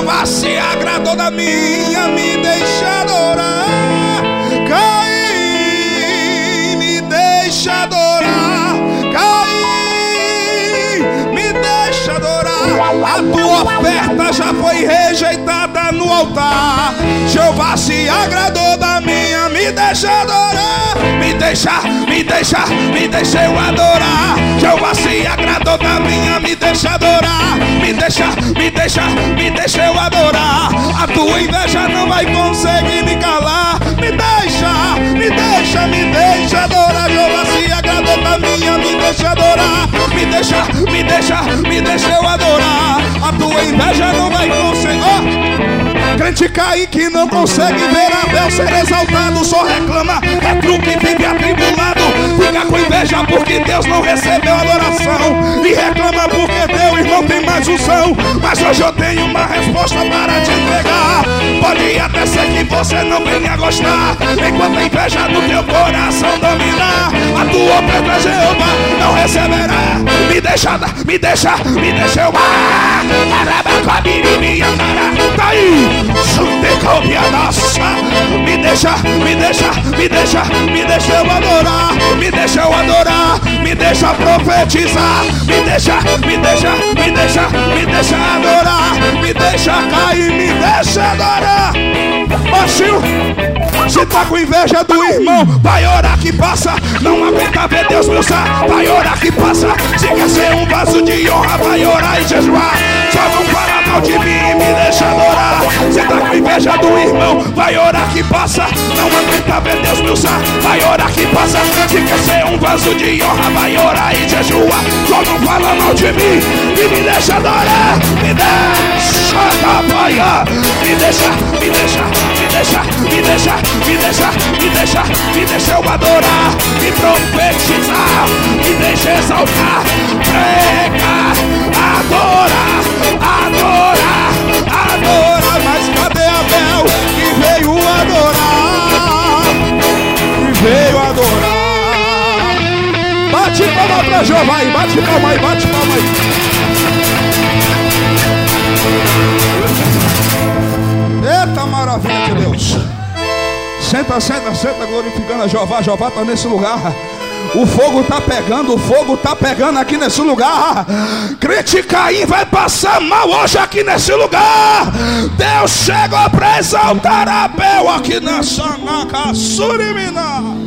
Jeová se agradou da minha, me deixa adorar. Caim, me deixa adorar. Caim, me deixa adorar. A tua oferta já foi rejeitada no altar. Jeová se agradou da minha, me deixa adorar. Me deixa eu adorar. Jeová se agradou da minha, me deixa adorar. Me deixa eu adorar. A tua inveja não vai conseguir me calar. Me deixa adorar. Jeová se agradou da minha, me deixa adorar. Me deixa eu adorar. A tua inveja não vai conseguir. Crente Caim que não consegue ver Abel ser exaltado, só reclama, é truque, vive atribulado. Fica com inveja porque Deus não recebeu adoração, e reclama porque teu irmão tem mais unção. Mas hoje eu tenho uma resposta para te entregar. Pode até ser que você não venha gostar, enquanto a inveja no teu coração dominar. A tua oferta Jeová não receberá. Me deixa eu tá aí. Me deixa eu adorar. Me deixa eu adorar. Me deixa profetizar. Me deixa adorar. Me deixa cair. Me deixa adorar. Baixinho, se tá com inveja do irmão, vai orar que passa. Não aguenta ver Deus me usar, vai orar que passa. Se quer ser um vaso de honra, vai orar e jejuar. Só não fala mal de mim e me deixa adorar. Se tá com inveja do irmão, vai orar que passa. Não aguenta ver Deus me usar, vai orar que passa. Se quer ser um vaso de honra, vai orar e jejuar. Só não fala mal de mim e me deixa adorar. Me deixa apoiar. Me deixa eu adorar, me profetizar, me deixa exaltar, pregar, adorar. Mas cadê Abel que veio adorar? Bate palma pra Jeová aí, bate palma aí. Eita maravilha de Deus. Senta, glorificando a Jeová. Jeová está nesse lugar. O fogo está pegando aqui nesse lugar. Crente Caim vai passar mal hoje aqui nesse lugar. Deus chegou para exaltar Abel aqui nessa Naca Surimina.